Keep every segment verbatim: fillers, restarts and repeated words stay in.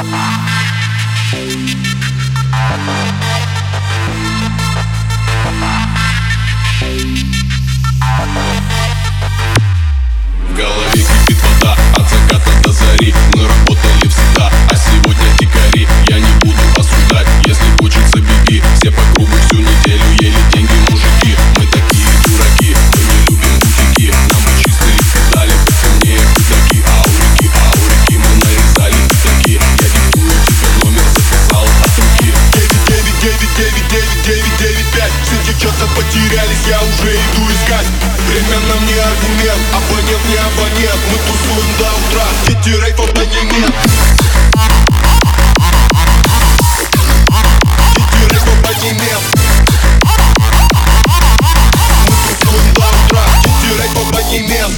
В голове кипит вода от заката до зари. Мы работали всегда, а сегодня дикари. Я не буду осуждать, если хочется беги. Все по кругу всю неделю ели деньги мужики. Мы такие дураки, мы не любим бутики. Нам бы чистые педали, потемнее худаки. Аурики, аурики, мы нарезали пятаки. Я диктую тебе номер, записал от руки. Девять, девять, девять, девять, девять, девять, девять, пять. Все девчата потерялись, я уже иду искать. Время нам не аргумент, абонент не абонент. Мы тусуем до утра, дети рейв абонемент. Дети рейв абонемент. Мы тусуем до утра, дети рейв абонемент.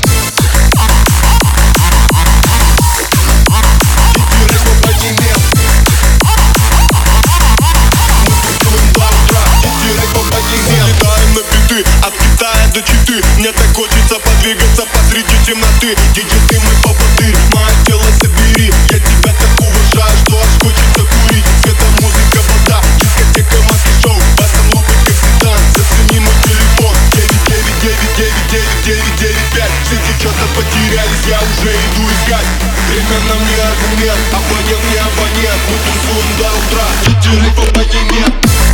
Дети рейв абонемент. Мы тусуем до утра, дети рейв абонемент. Залетаем на биты, от Китая до Читы. Мне так хочется подвигаться посреди темноты. Диджей, ты мой поводырь, мое тело собери. Я тебя так уважаю, что аж хочется курить. Света, музыка, вода, дискотека, маски, шоу. Басом лупит как седан, зацени мой телефон. Девять, девять, девять, девять, девять, девять, девять, пять. Все девчата потерялись, я уже иду искать. Время нам не аргумент, абонент не абонент. Мы тусуем до утра, диджей рейв абонемент.